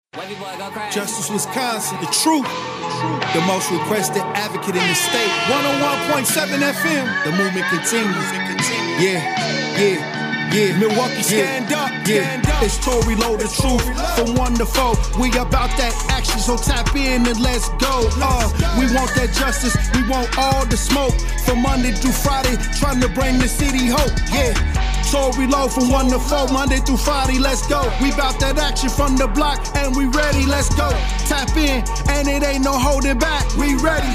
Justice Wisconsin, the truth, the most requested advocate in the state. 101.7 FM, the movement continues. Yeah. Milwaukee, stand up. It's Tory Lowe, the truth, from 1 to 4. We about that action, so tap in and let's go. We want that justice, we want all the smoke. From Monday through Friday, trying to bring the city hope. Yeah. Tory Lowe from 1 to 4, Monday through Friday, let's go. We bout that action from the block, and we ready, let's go. Tap in, and it ain't no holding back. We ready.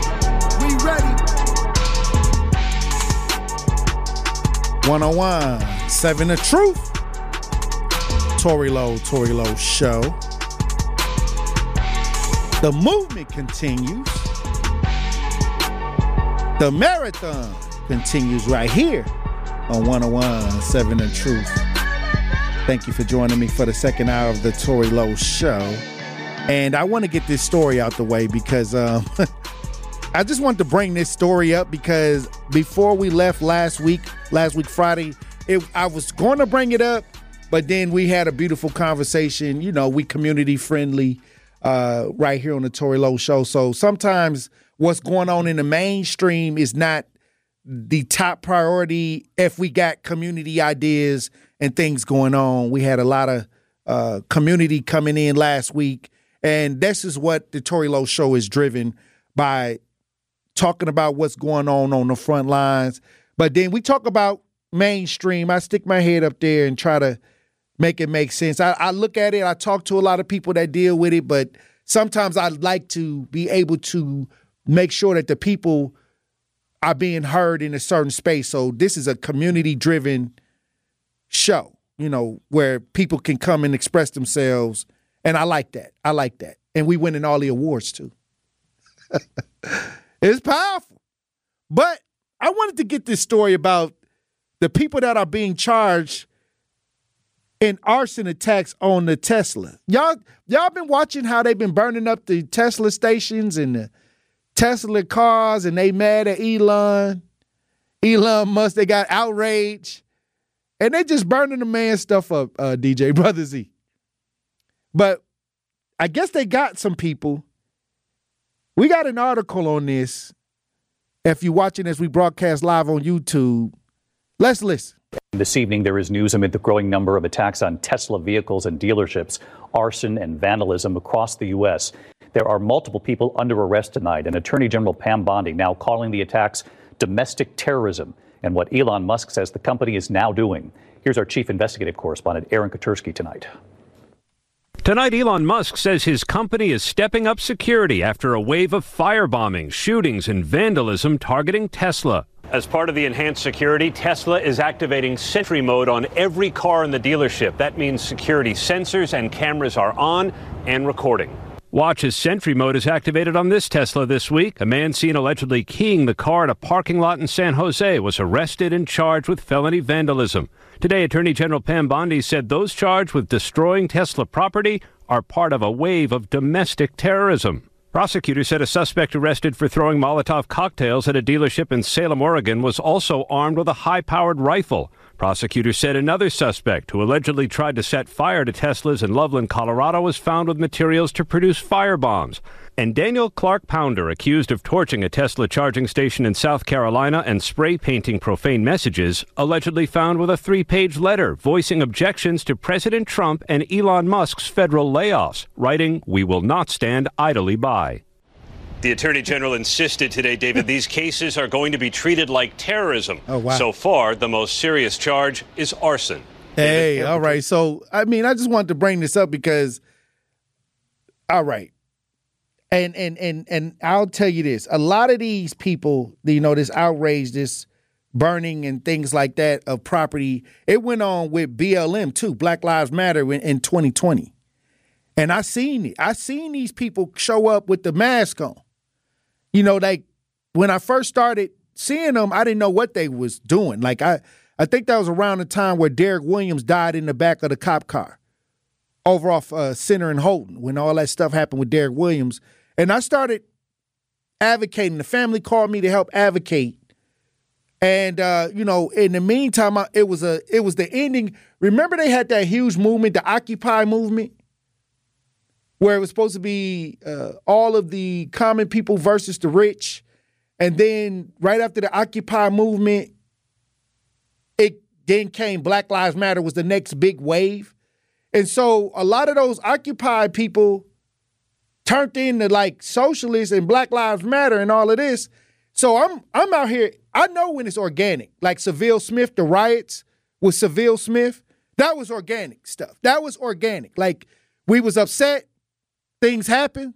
101.7 The Truth. Tory Lowe Show. The movement continues. The marathon continues right here on 101.7 The Truth. Thank you for joining me for the second hour of the Tory Lowe Show. And I want to get this story out the way because I just want to bring this story up because before we left last week Friday, I was going to bring it up, but then we had a beautiful conversation. You know, we community friendly right here on the Tory Lowe Show. So sometimes what's going on in the mainstream is not the top priority if we got community ideas and things going on. We had a lot of community coming in last week, and this is what the Tory Lowe Show is driven by, talking about what's going on the front lines. But then we talk about mainstream. I stick my head up there and try to make it make sense. I look at it, I talk to a lot of people that deal with it, but sometimes I'd like to be able to make sure that the people are being heard in a certain space. So this is a community-driven show, you know, where people can come and express themselves. And I like that. And we winning all the awards, too. It's powerful. But I wanted to get this story about the people that are being charged in arson attacks on the Tesla. Y'all been watching how they've been burning up the Tesla stations and the Tesla cars, and they mad at Elon Musk. They got outraged, and they just burning the man's stuff up, DJ Brother Z. But I guess they got some people. We got an article on this. If you're watching as we broadcast live on YouTube, let's listen. This evening, there is news amid the growing number of attacks on Tesla vehicles and dealerships, arson and vandalism across the U.S. There are multiple people under arrest tonight, and Attorney General Pam Bondi now calling the attacks domestic terrorism and what Elon Musk says the company is now doing. Here's our chief investigative correspondent, Aaron Katursky, tonight. Tonight, Elon Musk says his company is stepping up security after a wave of firebombings, shootings, and vandalism targeting Tesla. As part of the enhanced security, Tesla is activating Sentry mode on every car in the dealership. That means security sensors and cameras are on and recording. Watch as Sentry mode is activated on this Tesla this week. A man seen allegedly keying the car at a parking lot in San Jose was arrested and charged with felony vandalism. Today, Attorney General Pam Bondi said those charged with destroying Tesla property are part of a wave of domestic terrorism. Prosecutors said a suspect arrested for throwing Molotov cocktails at a dealership in Salem, Oregon, was also armed with a high-powered rifle. Prosecutors said another suspect who allegedly tried to set fire to Teslas in Loveland, Colorado, was found with materials to produce firebombs. And Daniel Clark Pounder, accused of torching a Tesla charging station in South Carolina and spray painting profane messages, allegedly found with a 3-page letter voicing objections to President Trump and Elon Musk's federal layoffs, writing, "We will not stand idly by." The Attorney General insisted today, David, these cases are going to be treated like terrorism. Oh, wow. So far, the most serious charge is arson. Hey, all right. So, I just wanted to bring this up because, all right. And I'll tell you this. A lot of these people, this outrage, this burning and things like that of property, it went on with BLM too, Black Lives Matter in 2020. And I seen it. I seen these people show up with the mask on. Like when I first started seeing them, I didn't know what they was doing. Like I think that was around the time where Derek Williams died in the back of the cop car over off Center and Holton, when all that stuff happened with Derek Williams. And I started advocating. The family called me to help advocate. And, in the meantime, it was the ending. Remember they had that huge movement, the Occupy movement? where it was supposed to be all of the common people versus the rich. And then right after the Occupy movement, it then came Black Lives Matter was the next big wave. And so a lot of those Occupy people turned into like socialists and Black Lives Matter and all of this. So I'm out here. I know when it's organic, like Seville Smith, the riots with Seville Smith, that was organic stuff. That was organic. Like we was upset, things happened.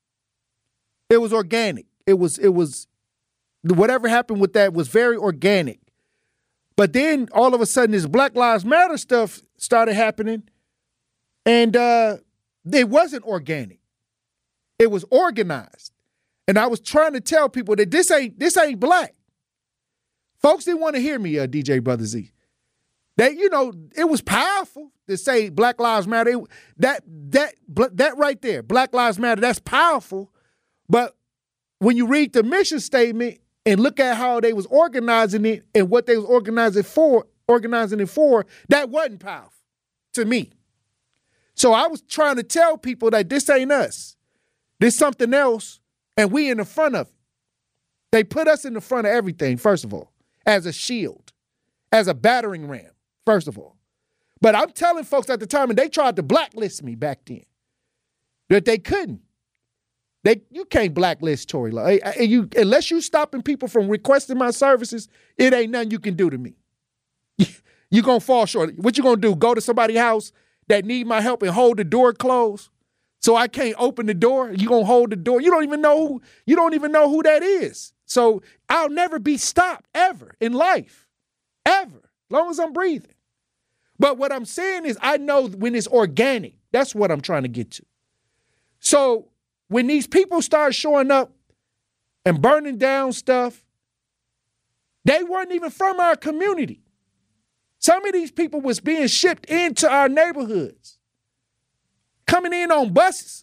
It was organic. It was whatever happened with that was very organic. But then all of a sudden this Black Lives Matter stuff started happening, and it wasn't organic. It was organized. And I was trying to tell people that this ain't black. Folks didn't want to hear me, DJ Brother Z. That, it was powerful to say Black Lives Matter. That right there, Black Lives Matter, that's powerful. But when you read the mission statement and look at how they was organizing it and what they was organizing it for, that wasn't powerful to me. So I was trying to tell people that this ain't us. This something else, and we in the front of it. They put us in the front of everything, first of all, as a shield, as a battering ram, first of all. But I'm telling folks at the time, and they tried to blacklist me back then, that they couldn't. You can't blacklist Tory Lanez. Unless you stopping people from requesting my services, it ain't nothing you can do to me. You're going to fall short. What you going to do, go to somebody's house that need my help and hold the door closed so I can't open the door? You going to hold the door? You don't even know who that is. So I'll never be stopped ever in life, ever, as long as I'm breathing. But what I'm saying is I know when it's organic. That's what I'm trying to get to. So when these people start showing up and burning down stuff, they weren't even from our community. Some of these people was being shipped into our neighborhoods, coming in on buses,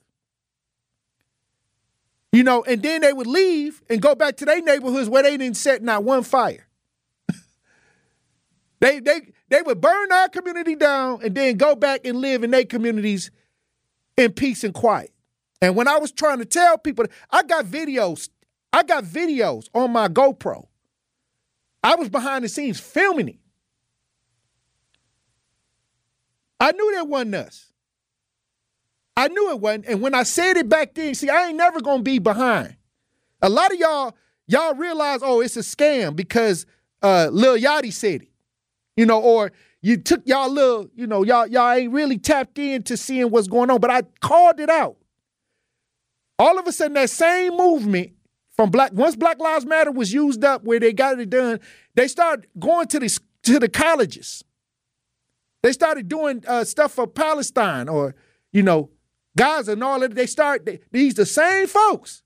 and then they would leave and go back to their neighborhoods where they didn't set not one fire. They would burn our community down and then go back and live in their communities in peace and quiet. And when I was trying to tell people, I got videos on my GoPro. I was behind the scenes filming it. I knew that wasn't us. I knew it wasn't. And when I said it back then, see, I ain't never going to be behind. A lot of y'all realize, it's a scam because Lil Yachty said it, or you took y'all little, y'all ain't really tapped into seeing what's going on. But I called it out. All of a sudden, that same movement from once Black Lives Matter was used up where they got it done, they started going to the colleges. They started doing stuff for Palestine or, Gaza and all that. These the same folks.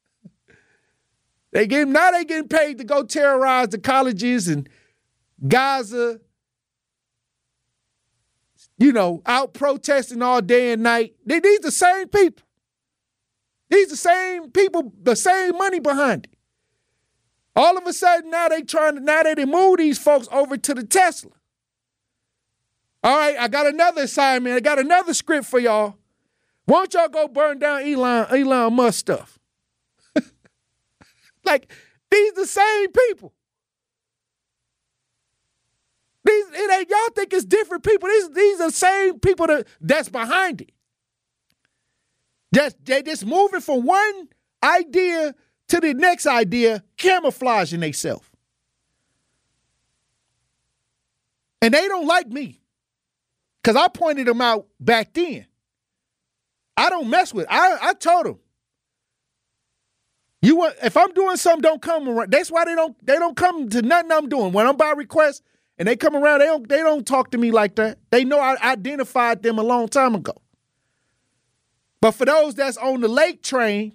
They getting paid to go terrorize the colleges and Gaza, out protesting all day and night. These the same people. These the same people, the same money behind it. All of a sudden, now they done move these folks over to the Tesla. All right, I got another assignment. I got another script for y'all. Why don't y'all go burn down Elon Musk stuff? Like, these the same people. Y'all think it's different people. These are the same people that's behind it. They just moving from one idea to the next idea, camouflaging themselves. And they don't like me because I pointed them out back then. I don't mess with it. I told them, if I'm doing something, don't come around. That's why they don't come to nothing I'm doing. When I'm by request and they come around, they don't talk to me like that. They know I identified them a long time ago. But for those that's on the lake train,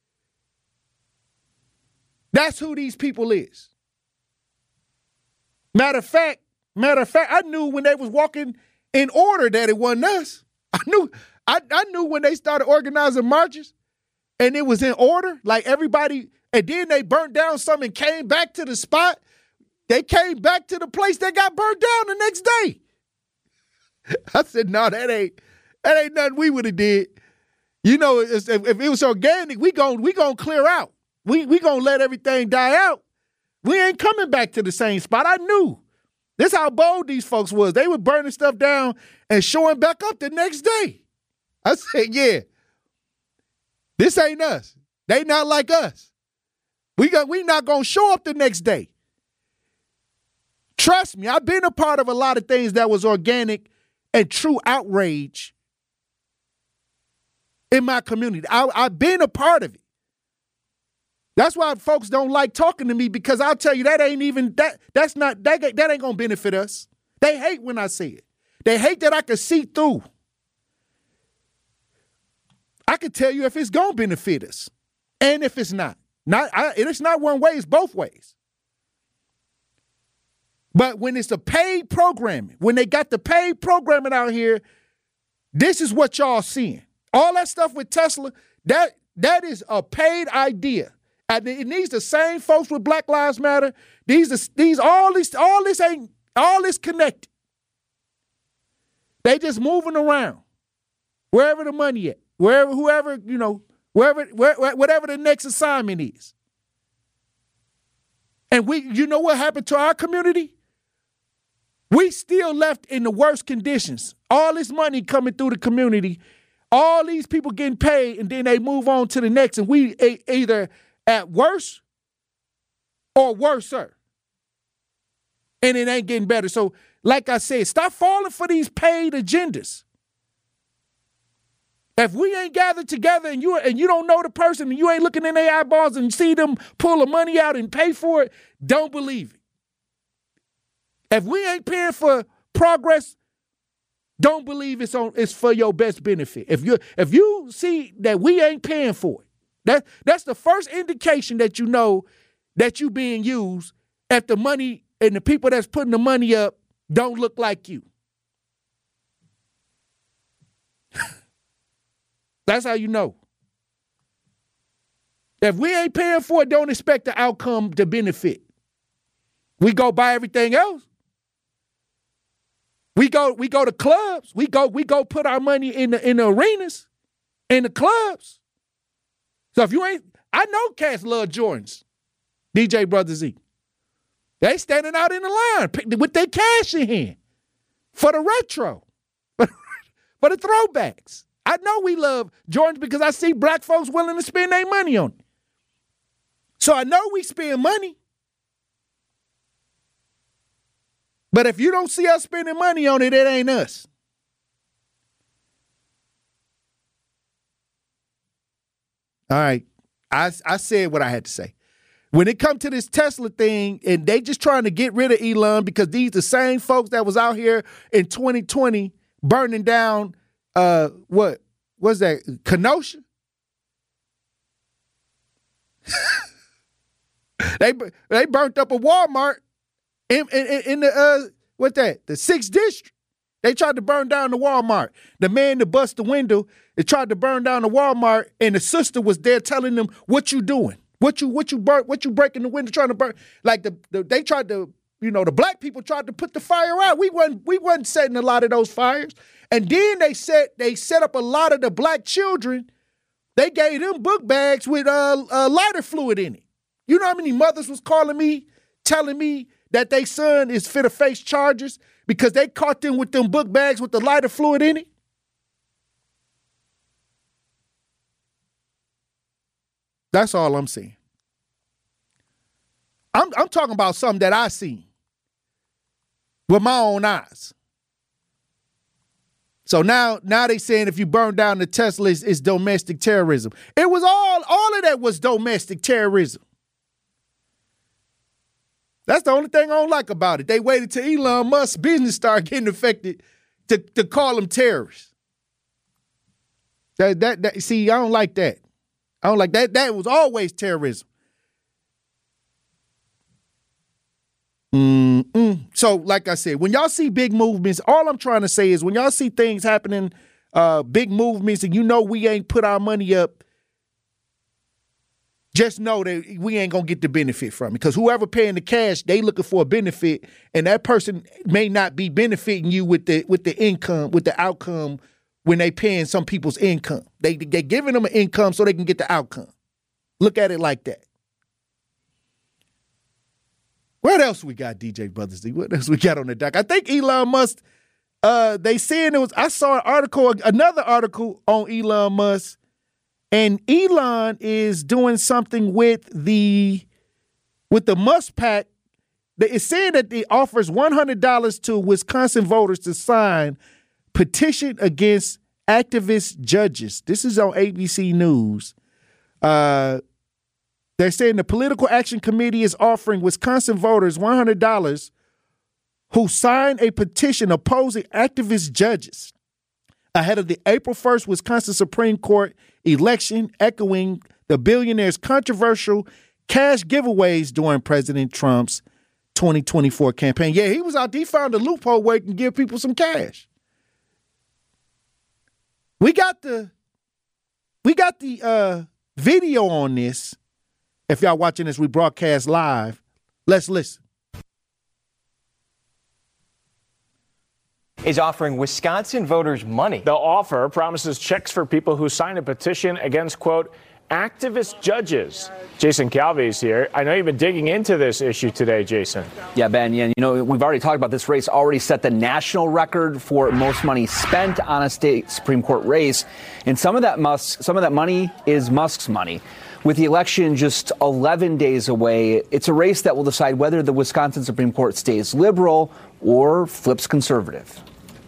that's who these people is. Matter of fact, I knew when they was walking in order that it wasn't us. I knew when they started organizing marches and it was in order, like everybody, and then they burnt down something and came back to the spot. They came back to the place that got burnt down the next day. I said, no, that ain't nothing we would have did. You know, if it was organic, we gon' clear out. We gonna let everything die out. We ain't coming back to the same spot. I knew. This how bold these folks was. They were burning stuff down and showing back up the next day. I said, yeah, this ain't us. They not like us. We not gonna show up the next day. Trust me, I've been a part of a lot of things that was organic and true outrage in my community. I've been a part of it. That's why folks don't like talking to me, because I'll tell you that ain't even that ain't gonna benefit us. They hate when I say it. They hate that I can see through. I can tell you if it's gonna benefit us and if it's not. It's not one way, it's both ways. But when it's a paid programming, when they got the paid programming out here, this is what y'all seeing. All that stuff with Tesla, that is a paid idea. And it needs the same folks with Black Lives Matter. All this connected. They just moving around wherever the money at, whatever the next assignment is. And you know what happened to our community? We still left in the worst conditions. All this money coming through the community, all these people getting paid, and then they move on to the next, and we either at worse or worser. And it ain't getting better. So, like I said, stop falling for these paid agendas. If we ain't gathered together and you don't know the person and you ain't looking in their eyeballs and see them pull the money out and pay for it, don't believe it. If we ain't paying for progress, don't believe it's for your best benefit. If you see that we ain't paying for it, that's the first indication that you know that you being used, if the money and the people that's putting the money up don't look like you. That's how you know. If we ain't paying for it, don't expect the outcome to benefit. We go buy everything else. We go to clubs. We go put our money in the arenas, in the clubs. So if you ain't, I know cats love Jordans, DJ Brother Z. They standing out in the line with their cash in hand for the retro, for the throwbacks. I know we love Jordans because I see black folks willing to spend their money on it. So I know we spend money. But if you don't see us spending money on it, it ain't us. All right. I said what I had to say. When it comes to this Tesla thing, and they just trying to get rid of Elon because these the same folks that was out here in 2020 burning down, what was that, Kenosha? They burnt up a Walmart in the what's that? The 6th district. They tried to burn down the Walmart. The man that bust the window, they tried to burn down the Walmart, and the sister was there telling them, "What you doing? What you breaking the window trying to burn?" Like they tried to, the black people tried to put the fire out. We wasn't setting a lot of those fires. And then they set up a lot of the black children. They gave them book bags with lighter fluid in it. You know how many mothers was calling me, telling me that their son is fit to face charges because they caught them with them book bags with the lighter fluid in it? That's all I'm saying. I'm talking about something that I seen with my own eyes. So now they saying if you burn down the Tesla, it's domestic terrorism. It was all of that was domestic terrorism. That's the only thing I don't like about it. They waited till Elon Musk's business started getting affected to call them terrorists. See, I don't like that. I don't like that. That was always terrorism. So, like I said, when y'all see big movements, all I'm trying to say is when y'all see things happening, big movements, and we ain't put our money up, just know that we ain't gonna get the benefit from it. Because whoever paying the cash, they looking for a benefit, and that person may not be benefiting you with the income, with the outcome when they paying some people's income. They're giving them an income so they can get the outcome. Look at it like that. What else we got, DJ Brothers? What else we got on the dock? I think Elon Musk, they saying I saw another article on Elon Musk, and Elon is doing something with the Musk PAC. It's saying that it offers $100 to Wisconsin voters to sign petition against activist judges. This is on ABC News. They're saying the Political Action Committee is offering Wisconsin voters $100 who sign a petition opposing activist judges ahead of the April 1st Wisconsin Supreme Court election, echoing the billionaire's controversial cash giveaways during President Trump's 2024 campaign. Yeah, he was out. He found a loophole where he can give people some cash. We got the video on this. If y'all watching this, we broadcast live. Let's listen. Is offering Wisconsin voters money. The offer promises checks for people who sign a petition against, quote, activist judges. Jason Calvi is here. I know you've been digging into this issue today, Jason. Yeah, Ben. Yeah, we've already talked about this race. Already set the national record for most money spent on a state Supreme Court race, and some of that money is Musk's money. With the election just 11 days away, it's a race that will decide whether the Wisconsin Supreme Court stays liberal or flips conservative.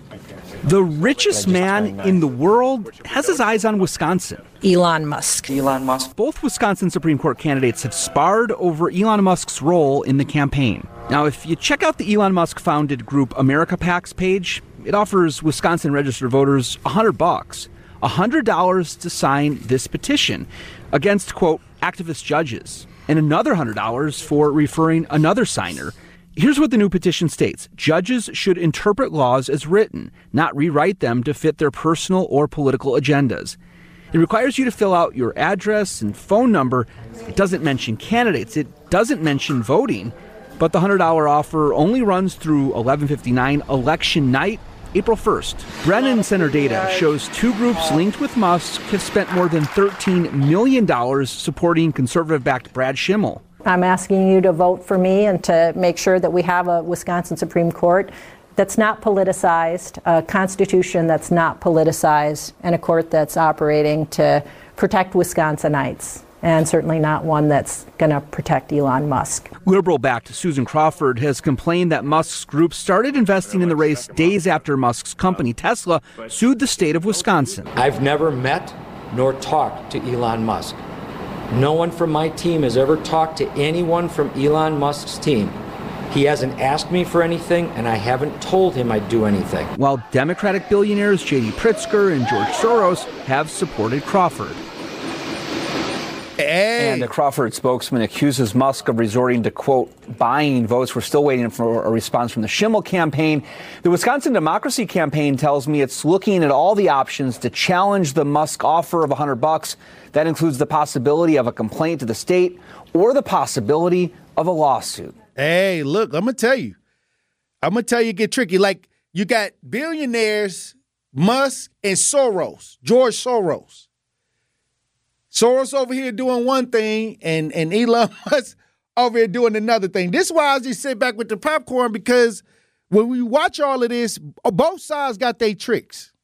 The richest man in the world has his eyes on Wisconsin. Elon Musk. Both Wisconsin Supreme Court candidates have sparred over Elon Musk's role in the campaign. Now, if you check out the Elon Musk-founded group America PAC's page, it offers Wisconsin registered voters $100. $100 to sign this petition against, quote, activist judges, and another $100 for referring another signer. Here's what the new petition states. Judges should interpret laws as written, not rewrite them to fit their personal or political agendas. It requires you to fill out your address and phone number. It doesn't mention candidates. It doesn't mention voting. But the $100 offer only runs through 11/59 election night, April 1st. Brennan Center data shows two groups linked with Musk have spent more than $13 million supporting conservative-backed Brad Schimmel. I'm asking you to vote for me and to make sure that we have a Wisconsin Supreme Court that's not politicized, a constitution that's not politicized, and a court that's operating to protect Wisconsinites, and certainly not one that's going to protect Elon Musk. Liberal-backed Susan Crawford has complained that Musk's group started investing in the race days after Musk's company, Tesla, sued the state of Wisconsin. I've never met nor talked to Elon Musk. No one from my team has ever talked to anyone from Elon Musk's team. He hasn't asked me for anything, and I haven't told him I'd do anything. While Democratic billionaires J.D. Pritzker and George Soros have supported Crawford. Hey. And the Crawford spokesman accuses Musk of resorting to, quote, buying votes. We're still waiting for a response from the Schimmel campaign. The Wisconsin Democracy Campaign tells me it's looking at all the options to challenge the Musk offer of $100. That includes the possibility of a complaint to the state or the possibility of a lawsuit. Hey, look, I'm going to tell you, it get tricky. Like, you got billionaires, Musk and Soros, George Soros. Soros over here doing one thing and Elon Musk over here doing another thing. This is why I just sit back with the popcorn, because when we watch all of this, both sides got their tricks.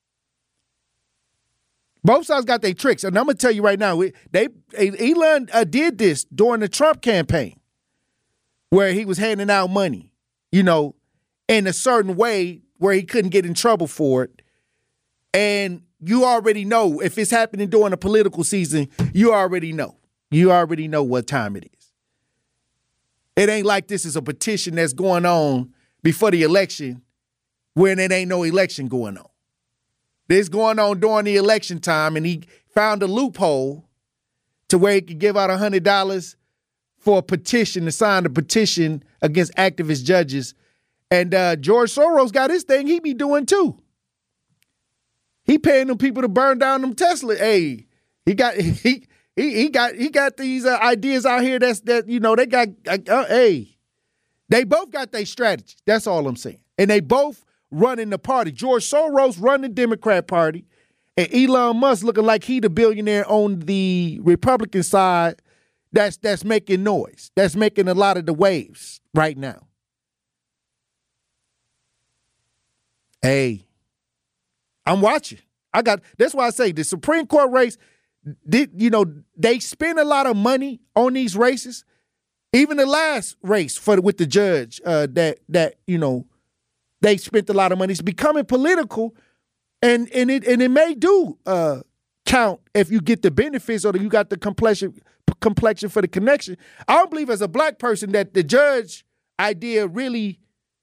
Both sides got their tricks. And I'm going to tell you right now, Elon did this during the Trump campaign where he was handing out money, in a certain way where he couldn't get in trouble for it. And you already know if it's happening during a political season, you already know. You already know what time it is. It ain't like this is a petition that's going on before the election when it ain't no election going on. This going on during the election time, and he found a loophole to where he could give out $100 for a petition, to sign a petition against activist judges. And George Soros got his thing he be doing too. He paying them people to burn down them Tesla. Hey, he got these ideas out here they both got their strategy. That's all I'm saying. And they both run in the party. George Soros run the Democrat Party. And Elon Musk looking like he the billionaire on the Republican side that's making noise. That's making a lot of the waves right now. Hey, I'm watching. That's why I say the Supreme Court race, they spend a lot of money on these races. Even the last race with the judge, they spent a lot of money. It's becoming political, and it may do count if you get the benefits or you got the complexion for the connection. I don't believe as a black person that the judge idea really,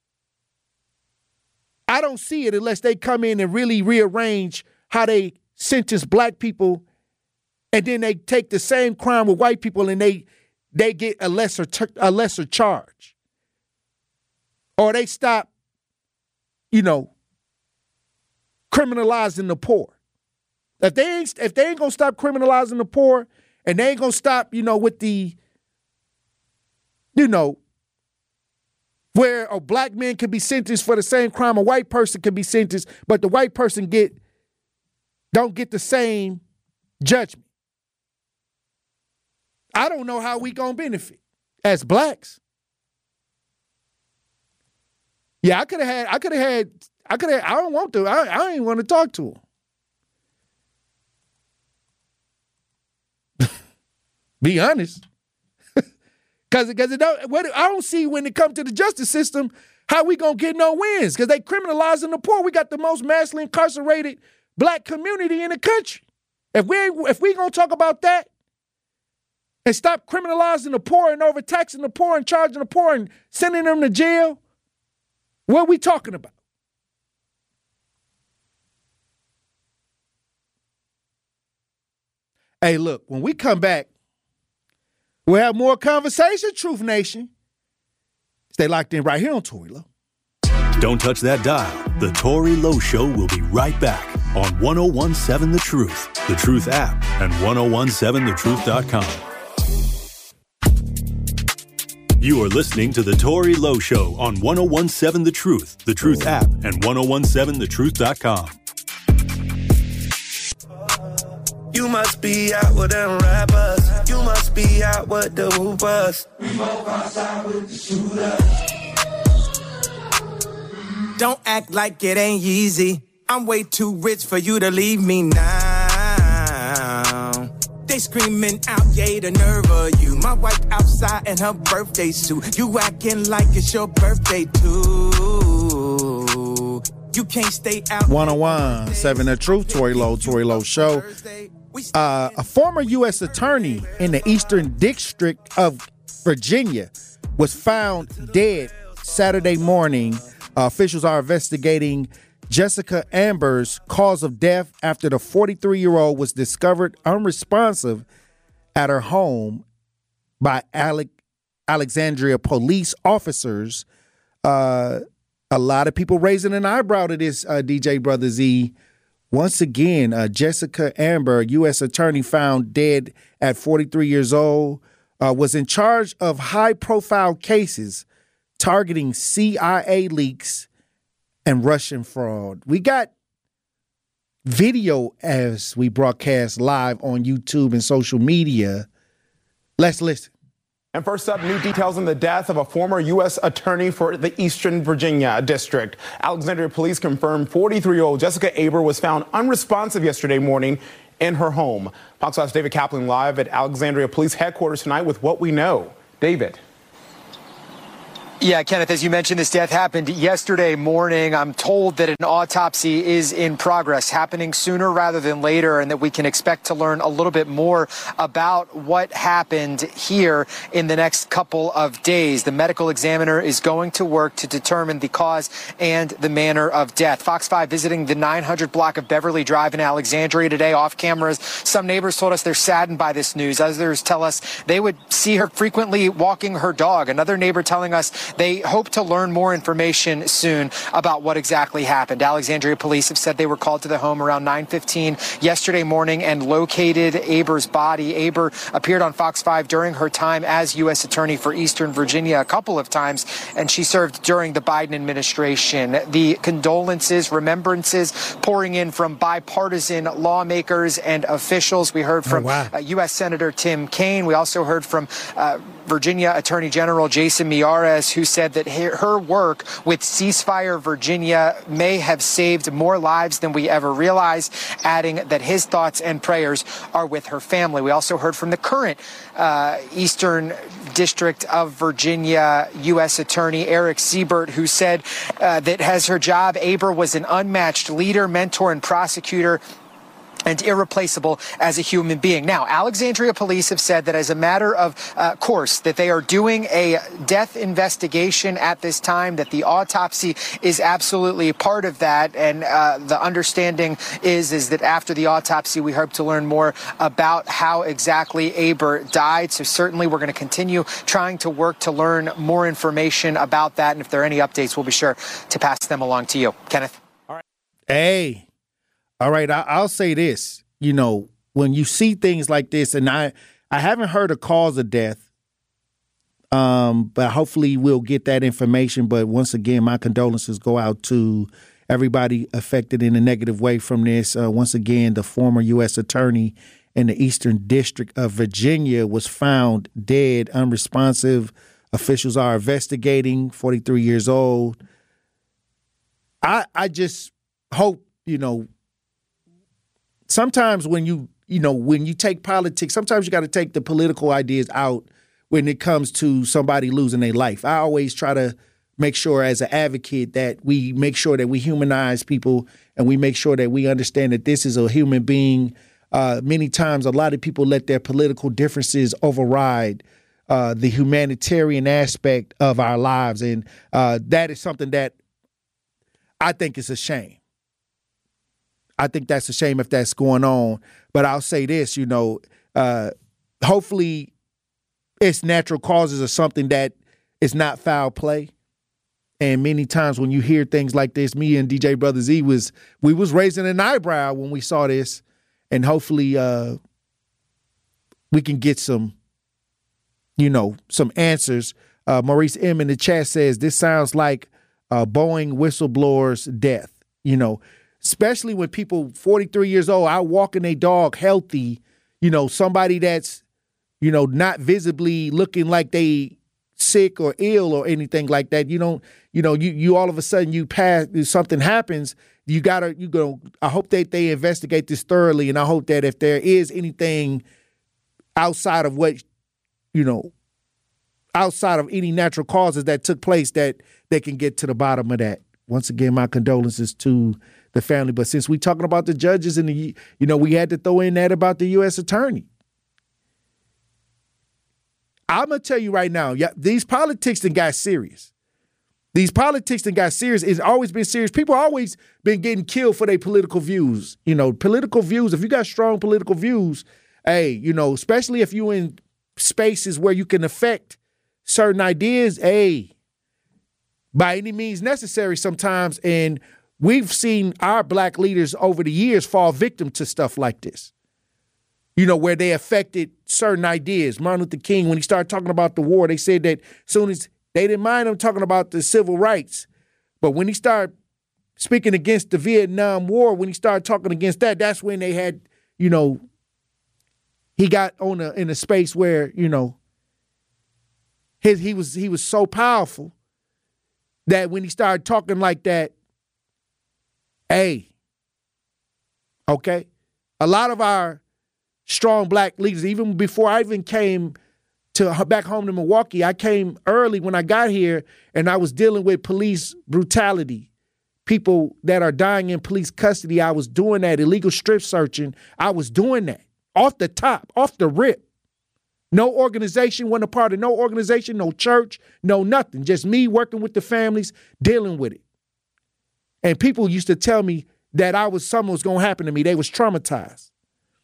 I don't see it unless they come in and really rearrange how they sentence black people, and then they take the same crime with white people and they get a lesser charge, or they stop, criminalizing the poor. If they ain't gonna stop criminalizing the poor, and they ain't gonna stop, with the, where a black man can be sentenced for the same crime a white person can be sentenced, but the white person don't get the same judgment. I don't know how we gonna benefit as blacks. Yeah, I don't want to. I ain't want to talk to him. Be honest. Because I don't see when it comes to the justice system how we gonna get no wins, because they criminalizing the poor. We got the most massively incarcerated black community in the country. If we gonna talk about that and stop criminalizing the poor and overtaxing the poor and charging the poor and sending them to jail, what are we talking about? Hey, look, when we come back, we'll have more conversation, Truth Nation. Stay locked in right here on Tory Lowe. Don't touch that dial. The Tory Lowe Show will be right back on 101.7 The Truth, The Truth app, and 1017thetruth.com. You are listening to The Tory Lowe Show on 101.7 The Truth app, and 1017thetruth.com. You must be out with them rappers. You must be out with the hoopers. We both outside with the shooter. Don't act like it ain't easy. I'm way too rich for you to leave me now. They screaming out, yay, the nerve of you. My wife outside in her birthday suit. You acting like it's your birthday too. You can't stay out. 101.7 The Truth, Tory Lowe Show. A former U.S. attorney in the Eastern District of Virginia was found dead Saturday morning. Officials are investigating Jessica Amber's cause of death after the 43-year-old was discovered unresponsive at her home by Alexandria police officers. A lot of people raising an eyebrow to this, DJ Brother Z. Once again, Jessica Amber, U.S. attorney found dead at 43 years old, was in charge of high-profile cases targeting CIA leaks and Russian fraud. We got video as we broadcast live on YouTube and social media. Let's listen. And first up, new details on the death of a former U.S. attorney for the Eastern Virginia district. Alexandria police confirmed 43-year-old Jessica Amber was found unresponsive yesterday morning in her home. Fox 5's David Kaplan live at Alexandria Police Headquarters tonight with what we know. David. Yeah, Kenneth, as you mentioned, this death happened yesterday morning. I'm told that an autopsy is in progress, happening sooner rather than later, and that we can expect to learn a little bit more about what happened here in the next couple of days. The medical examiner is going to work to determine the cause and the manner of death. Fox 5 visiting the 900 block of Beverly Drive in Alexandria today off cameras. Some neighbors told us they're saddened by this news. Others tell us they would see her frequently walking her dog. Another neighbor telling us They hope to learn more information soon about what exactly happened. Alexandria police have said they were called to the home around 9:15 yesterday morning and located Aber's body. Aber appeared on Fox 5 during her time as U.S. Attorney for Eastern Virginia a couple of times, and she served during the Biden administration. The condolences, remembrances pouring in from bipartisan lawmakers and officials. We heard from U.S. Senator Tim Kaine. We also heard from Virginia Attorney General Jason Miyares, who said that her work with Ceasefire Virginia may have saved more lives than we ever realized, adding that his thoughts and prayers are with her family. We also heard from the current Eastern District of Virginia U.S. Attorney Eric Siebert, who said that as her job, Aber was an unmatched leader, mentor, and prosecutor, and irreplaceable as a human being. Now, Alexandria police have said that as a matter of course, that they are doing a death investigation at this time, that the autopsy is absolutely part of that. And the understanding is that after the autopsy, we hope to learn more about how exactly Aber died. So certainly we're going to continue trying to work to learn more information about that. And if there are any updates, we'll be sure to pass them along to you. Kenneth? All right. Hey. All right, I'll say this. You know, when you see things like this, and I haven't heard a cause of death, but hopefully we'll get that information. But once again, my condolences go out to everybody affected in a negative way from this. Once again, the former U.S. Attorney in the Eastern District of Virginia was found dead, unresponsive. Officials are investigating, 43 years old. I just hope, sometimes when you take politics, sometimes you got to take the political ideas out when it comes to somebody losing their life. I always try to make sure as an advocate that we make sure that we humanize people and we make sure that we understand that this is a human being. Many times a lot of people let their political differences override the humanitarian aspect of our lives. And that is something that I think is a shame. I think that's a shame if that's going on. But I'll say this, hopefully it's natural causes or something that is not foul play. And many times when you hear things like this, me and DJ Brother Z we was raising an eyebrow when we saw this. And hopefully we can get some answers. Maurice M. in the chat says, this sounds like a Boeing whistleblower's death, especially when people 43 years old out walking their dog healthy, somebody that's, not visibly looking like they sick or ill or anything like that. You all of a sudden you pass, something happens. I hope that they investigate this thoroughly. And I hope that if there is anything outside of what, outside of any natural causes that took place, that they can get to the bottom of that. Once again, my condolences to the family. But since we're talking about the judges and we had to throw in that about the U.S. Attorney. I'm going to tell you right now, these politics done got serious. It's always been serious. People always been getting killed for their political views. Political views, if you got strong political views, especially if you in spaces where you can affect certain ideas, by any means necessary sometimes. And we've seen our black leaders over the years fall victim to stuff like this, where they affected certain ideas. Martin Luther King, when he started talking about the war, they said that soon as they didn't mind him talking about the civil rights. But when he started speaking against the Vietnam War, when he started talking against that, that's when they had, he got in a space where, he was so powerful that when he started talking like that, a lot of our strong black leaders, even before I even came back home to Milwaukee, I came early when I got here and I was dealing with police brutality, people that are dying in police custody. I was doing that, illegal strip searching. I was doing that off the top, off the rip. No organization, wasn't a part of no organization, no church, no nothing. Just me working with the families, dealing with it. And people used to tell me that something was going to happen to me. They was traumatized.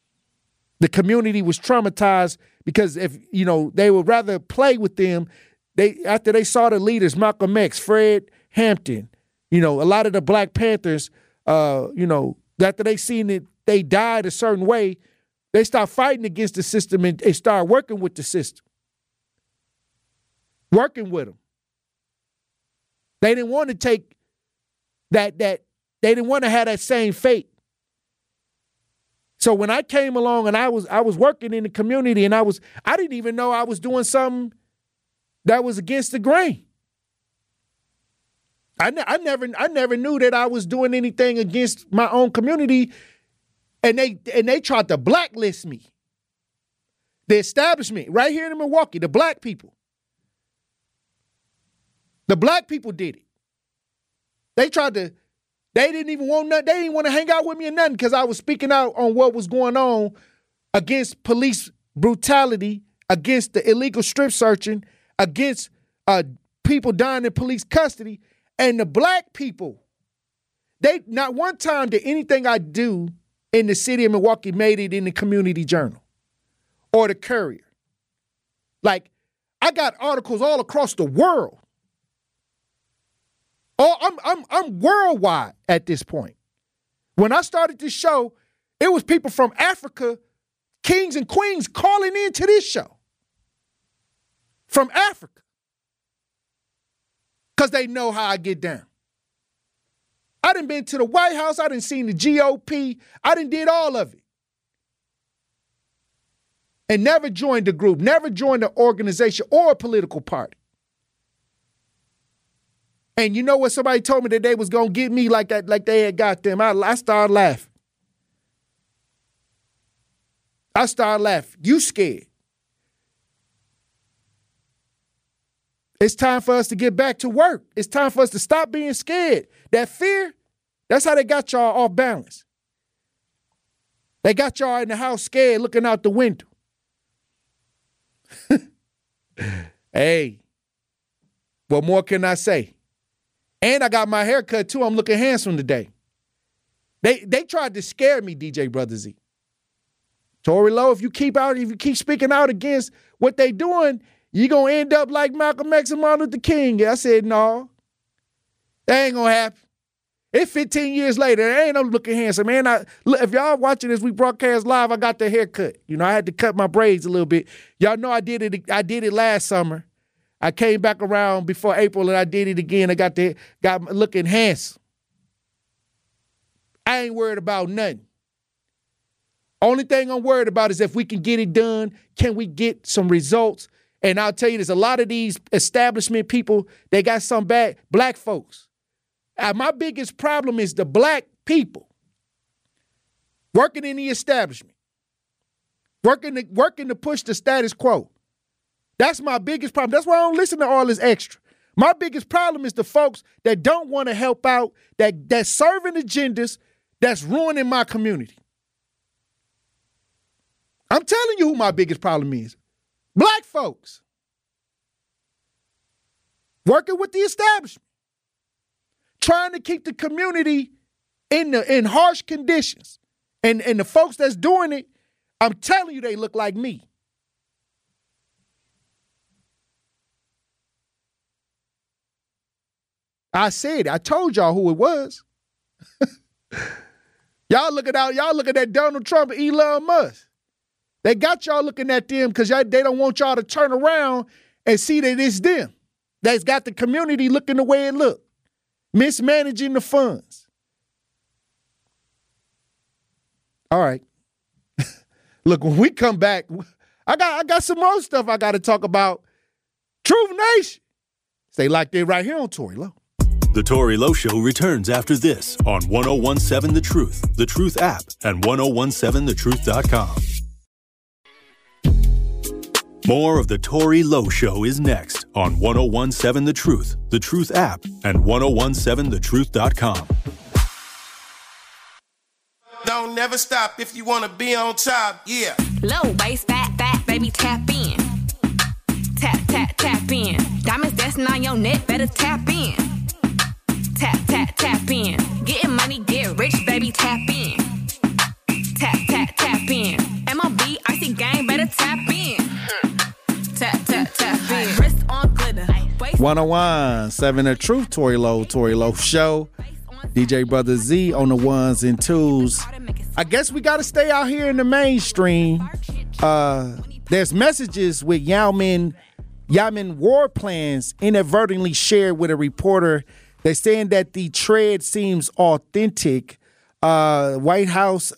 The community was traumatized because if, they would rather play with them after they saw the leaders, Malcolm X, Fred Hampton, a lot of the Black Panthers, after they seen that they died a certain way, they stopped fighting against the system and they started working with the system. Working with them. They didn't want to take that they didn't want to have that same fate. So when I came along and I was working in the community and I didn't even know I was doing something that was against the grain. I never knew that I was doing anything against my own community, and they tried to blacklist me. The establishment right here in Milwaukee, the black people. The black people did it. They didn't even want nothing. They didn't want to hang out with me or nothing because I was speaking out on what was going on against police brutality, against the illegal strip searching, against people dying in police custody. And the black people, they not one time did anything I do in the city of Milwaukee made it in the Community Journal or the Courier. Like, I got articles all across the world. Oh, I'm worldwide at this point. When I started this show, it was people from Africa, kings and queens, calling into this show from Africa because they know how I get down. I done been to the White House. I done seen the GOP. I done did all of it. And never joined a group, never joined an organization or a political party. And you know what? Somebody told me that they was going to get me like that, like they had got them. I started laughing. I started laughing. You scared. It's time for us to get back to work. It's time for us to stop being scared. That fear, that's how they got y'all off balance. They got y'all in the house scared looking out the window. Hey, what more can I say? And I got my hair cut too. I'm looking handsome today. They tried to scare me, DJ Brother Z. Tory Lowe, if you keep speaking out against what they doing, you're going to end up like Malcolm X and Martin Luther King. I said, no, that ain't going to happen. It's 15 years later. There ain't no looking handsome, man. If y'all watching this, we broadcast live, I got the haircut. I had to cut my braids a little bit. Y'all know I did it last summer. I came back around before April and I did it again. I got looking handsome. I ain't worried about nothing. Only thing I'm worried about is if we can get it done, can we get some results? And I'll tell you, there's a lot of these establishment people, they got some bad black folks. My biggest problem is the black people working in the establishment, working to push the status quo. That's my biggest problem. That's why I don't listen to all this extra. My biggest problem is the folks that don't want to help out, that's serving agendas, that's ruining my community. I'm telling you who my biggest problem is. Black folks. Working with the establishment. Trying to keep the community in harsh conditions. And the folks that's doing it, I'm telling you they look like me. I said it. I told y'all who it was. Y'all looking at Donald Trump and Elon Musk. They got y'all looking at them because they don't want y'all to turn around and see that it's them. That's got the community looking the way it look. Mismanaging the funds. All right. Look, when we come back, I got some more stuff I got to talk about. Truth Nation. Stay locked in right here on Tory Lowe. The Tory Lowe Show returns after this on 1017 The Truth app, and 1017thetruth.com. More of The Tory Lowe Show is next on 1017 The Truth app, and 1017thetruth.com. Don't never stop if you want to be on top, yeah. Low waist, fat, baby, tap in. Tap, tap, tap in. Diamonds dancing on your neck, better tap in. Tap, tap, tap in. Getting money, get rich, baby, tap in. Tap, tap, tap in. MLB, icy gang, better tap in. Tap, tap, tap in. Wrist on glitter, 101.7 The Truth, Tory Lowe Show. DJ Brother Z on the ones and twos. I guess we got to stay out here in the mainstream. There's messages with Yamin war plans inadvertently shared with a reporter. They're saying that the tread seems authentic. White House,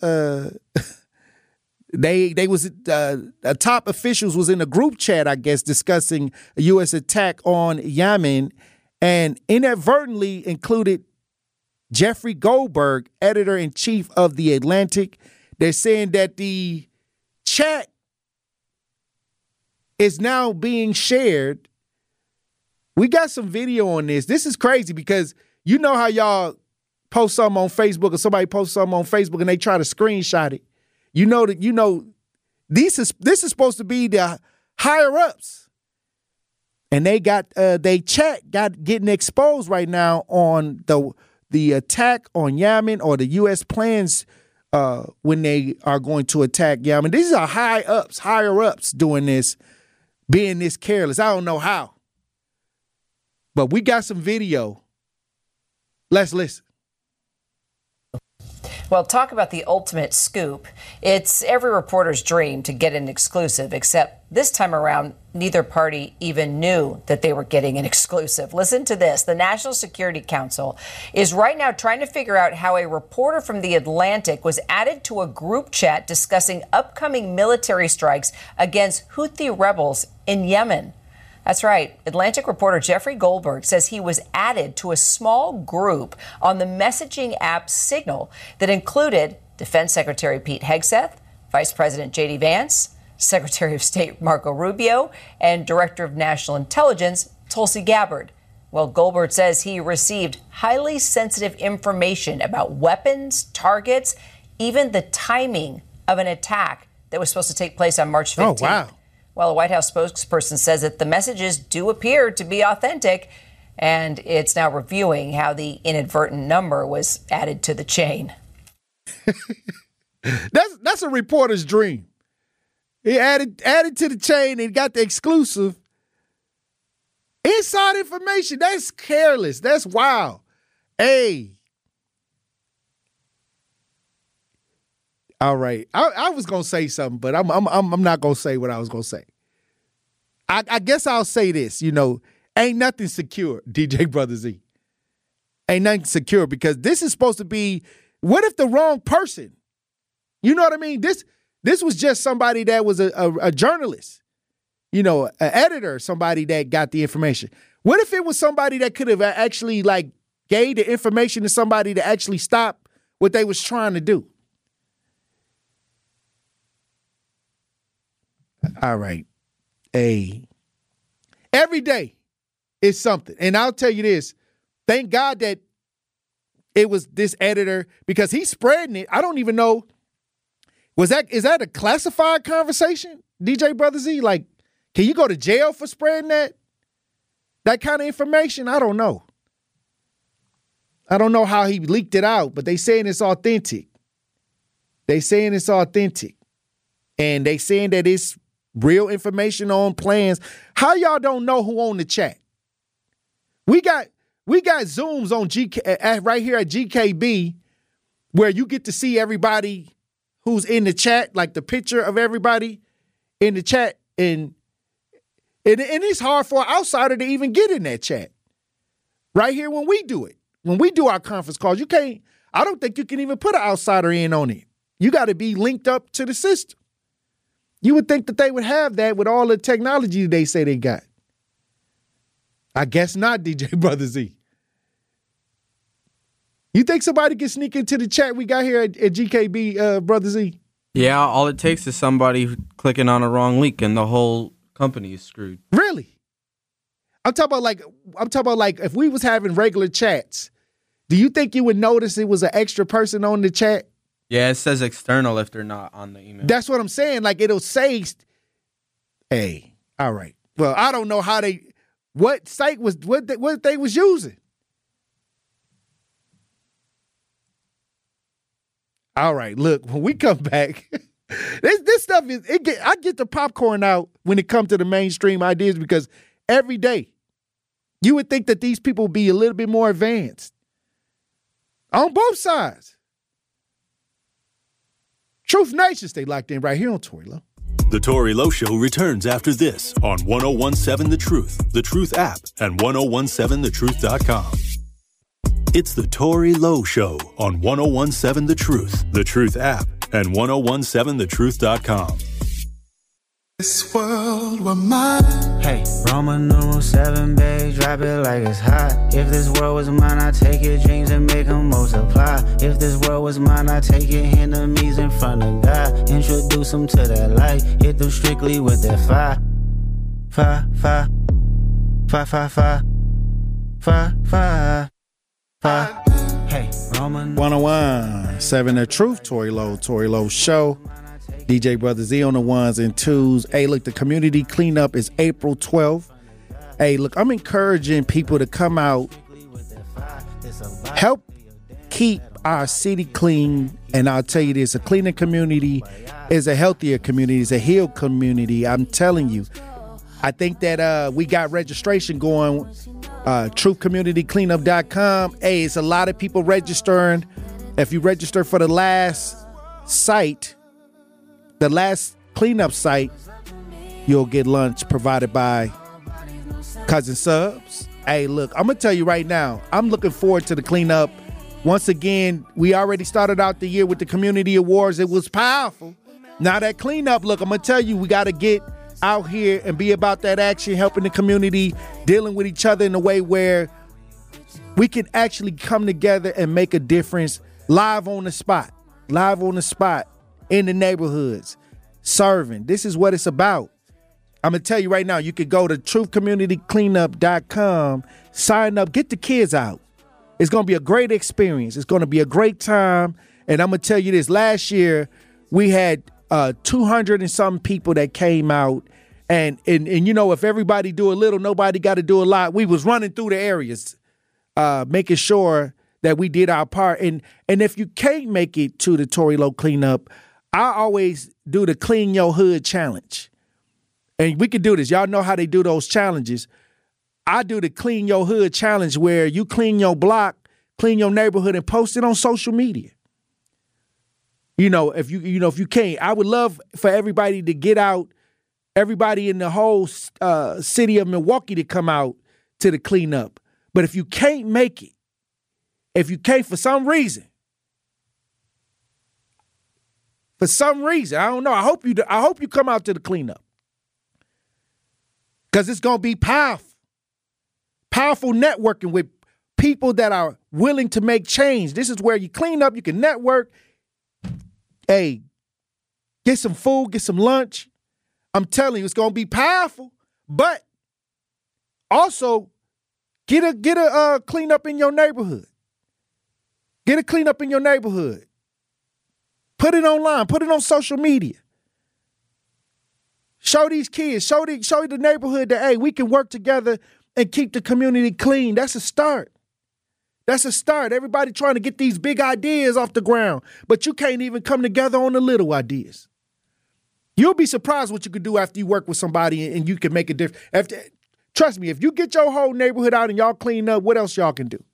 they was top officials was in a group chat, I guess, discussing a U.S. attack on Yemen, and inadvertently included Jeffrey Goldberg, editor-in-chief of The Atlantic. They're saying that the chat is now being shared. We got some video on this. This is crazy because you know how y'all post something on Facebook or somebody posts something on Facebook and they try to screenshot it. You know this is supposed to be the higher ups. And they got getting exposed right now on the attack on Yemen or the U.S. plans when they are going to attack Yemen. These are higher ups doing this, being this careless. I don't know how. But we got some video. Let's listen. Well, talk about the ultimate scoop. It's every reporter's dream to get an exclusive, except this time around, neither party even knew that they were getting an exclusive. Listen to this. The National Security Council is right now trying to figure out how a reporter from The Atlantic was added to a group chat discussing upcoming military strikes against Houthi rebels in Yemen. That's right. Atlantic reporter Jeffrey Goldberg says he was added to a small group on the messaging app Signal that included Defense Secretary Pete Hegseth, Vice President J.D. Vance, Secretary of State Marco Rubio, and Director of National Intelligence Tulsi Gabbard. Well, Goldberg says he received highly sensitive information about weapons, targets, even the timing of an attack that was supposed to take place on March 15th. Oh, wow. Well, a White House spokesperson says that the messages do appear to be authentic, and it's now reviewing how the inadvertent number was added to the chain. That's a reporter's dream. He added to the chain and got the exclusive. Inside information. That's careless. That's wild. Hey. All right. I was gonna say something, but I'm not gonna say what I was gonna say. I guess I'll say this, ain't nothing secure, DJ Brother Z. Ain't nothing secure because this is supposed to be, what if the wrong person? You know what I mean? This was just somebody that was a journalist, an editor, somebody that got the information. What if it was somebody that could have actually gave the information to somebody to actually stop what they was trying to do? All right. Every day is something. And I'll tell you this, thank God that it was this editor because he's spreading it. I don't even know. Is that a classified conversation, DJ Brother Z? Can you go to jail for spreading that kind of information? I don't know. I don't know how he leaked it out, but they saying it's authentic. And they saying that it's real information on plans. How y'all don't know who on the chat? We got Zooms on right here at GKB where you get to see everybody who's in the chat, like the picture of everybody in the chat, and it's hard for an outsider to even get in that chat. Right here when we do it, when we do our conference calls, I don't think you can even put an outsider in on it. You got to be linked up to the system. You would think that they would have that with all the technology they say they got. I guess not, DJ Brother Z. You think somebody can sneak into the chat we got here at GKB, Brother Z? Yeah, all it takes is somebody clicking on a wrong link and the whole company is screwed. Really? I'm talking about if we was having regular chats, do you think you would notice it was an extra person on the chat? Yeah, it says external if they're not on the email. That's what I'm saying. It'll say, hey, all right. Well, I don't know what site was, what they was using. All right, look, when we come back, this stuff I get the popcorn out when it comes to the mainstream ideas because every day You would think that these people would be a little bit more advanced on both sides. Truth Nation, stay locked in right here on Tory Lowe. The Tory Lowe Show returns after this on 1017 The Truth app, and 1017thetruth.com. It's the Tory Lowe Show on 1017 The Truth app, and 1017thetruth.com. This world were mine. Hey, Roman numeral 7, babe, drop it like it's hot. If this world was mine, I'd take your dreams and make them multiply. If this world was mine, I'd take your enemies in front of God. Introduce them to that light, hit them strictly with that fire. Fire, fire, fire, fire, fire, fire, fire, fire. Hey, Roman 1017 The Truth, Tory Lowe Show. DJ Brother Z on the ones and twos. Hey, look, the community cleanup is April 12th. Hey, look, I'm encouraging people to come out, help keep our city clean. And I'll tell you this, a cleaner community is a healthier community, is a healed community. I'm telling you. I think that we got registration going, truthcommunitycleanup.com. Hey, it's a lot of people registering. If you register for the last site, the last cleanup site, you'll get lunch provided by Cousin Subs. Hey, look, I'm going to tell you right now, I'm looking forward to the cleanup. Once again, we already started out the year with the community awards. It was powerful. Now that cleanup, look, I'm going to tell you, we got to get out here and be about that action, helping the community, dealing with each other in a way where we can actually come together and make a difference live on the spot in the neighborhoods, serving. This is what it's about. I'm going to tell you right now, you could go to truthcommunitycleanup.com, sign up, get the kids out. It's going to be a great experience. It's going to be a great time. And I'm going to tell you this, last year we had 200 and some people that came out. And you know, if everybody do a little, nobody got to do a lot. We was running through the areas, making sure that we did our part. And if you can't make it to the Tory Lowe cleanup, I always do the Clean Your Hood challenge. And we can do this. Y'all know how they do those challenges. I do the Clean Your Hood challenge where you clean your block, clean your neighborhood, and post it on social media. You know, if you can't, I would love for everybody to get out, everybody in the whole city of Milwaukee to come out to the cleanup. But if you can't make it, if you can't for some reason, I don't know. I hope you come out to the cleanup, because it's gonna be powerful networking with people that are willing to make change. This is where you clean up, you can network. Hey, get some food, get some lunch. I'm telling you, it's gonna be powerful. But also, get a cleanup in your neighborhood. Get a cleanup in your neighborhood. Put it online. Put it on social media. Show these kids. Show the neighborhood that, hey, we can work together and keep the community clean. That's a start. That's a start. Everybody trying to get these big ideas off the ground, but you can't even come together on the little ideas. You'll be surprised what you can do after you work with somebody and you can make a difference. Trust me, if you get your whole neighborhood out and y'all clean up, what else y'all can do?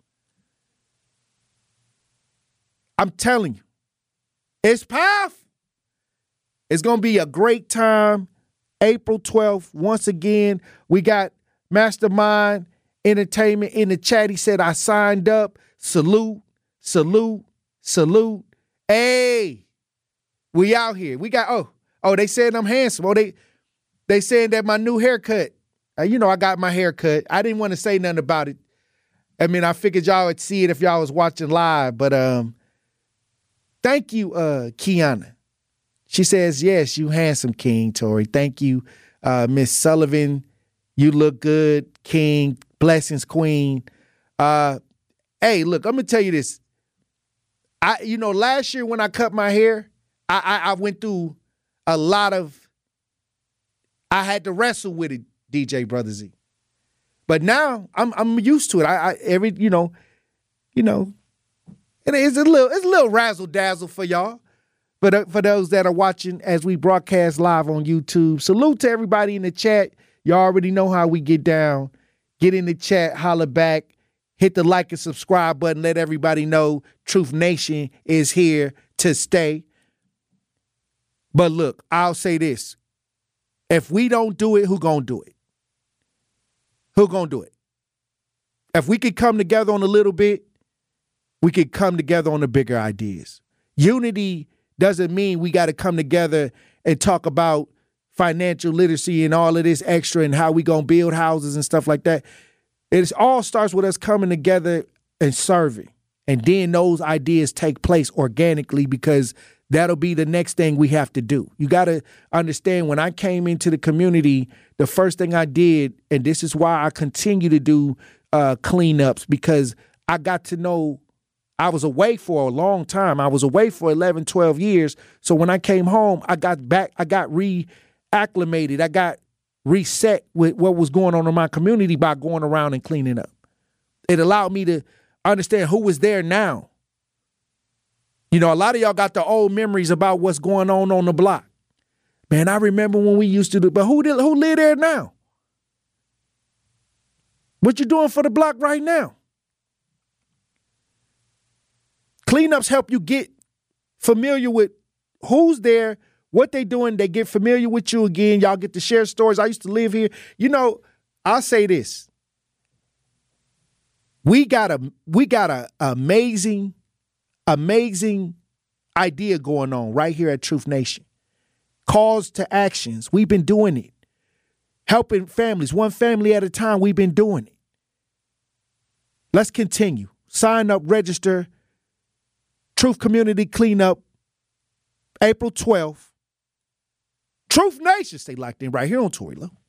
I'm telling you. It's powerful. It's going to be a great time. April 12th, once again, we got Mastermind Entertainment in the chat. He said, I signed up. Salute, salute, salute. Hey, we out here. We got, they said I'm handsome. Oh, they saying that my new haircut. I got my haircut. I didn't want to say nothing about it. I mean, I figured y'all would see it if y'all was watching live, but thank you, Kiana. She says, yes, you handsome, King Tory. Thank you, Miss Sullivan. You look good, King. Blessings, Queen. Hey, look, I'm going to tell you this. Last year when I cut my hair, I went through a lot of, I had to wrestle with it, DJ Brother Z. But now I'm used to it. And it's a little razzle dazzle for y'all. But for those that are watching as we broadcast live on YouTube, salute to everybody in the chat. You already know how we get down. Get in the chat, holler back, hit the like and subscribe button. Let everybody know Truth Nation is here to stay. But look, I'll say this. If we don't do it, who gonna do it? Who gonna do it? If we could come together on a little bit, we could come together on the bigger ideas. Unity doesn't mean we got to come together and talk about financial literacy and all of this extra and how we gonna build houses and stuff like that. It all starts with us coming together and serving. And then those ideas take place organically because that'll be the next thing we have to do. You got to understand, when I came into the community, the first thing I did, and this is why I continue to do cleanups, because I got to know I was away for a long time. I was away for 11, 12 years. So when I came home, I got back, I got reacclimated. I got reset with what was going on in my community by going around and cleaning up. It allowed me to understand who was there now. You know, a lot of y'all got the old memories about what's going on the block. Man, I remember when we used to do, but who live there now? What you doing for the block right now? Cleanups help you get familiar with who's there, what they doing. They get familiar with you again. Y'all get to share stories. I used to live here. You know, I'll say this. We got a amazing idea going on right here at Truth Nation. Calls to actions. We've been doing it. Helping families, one family at a time. We've been doing it. Let's continue. Sign up, register. Truth Community Cleanup, April 12th. Truth Nation, stay locked in right here on Tory Lowe.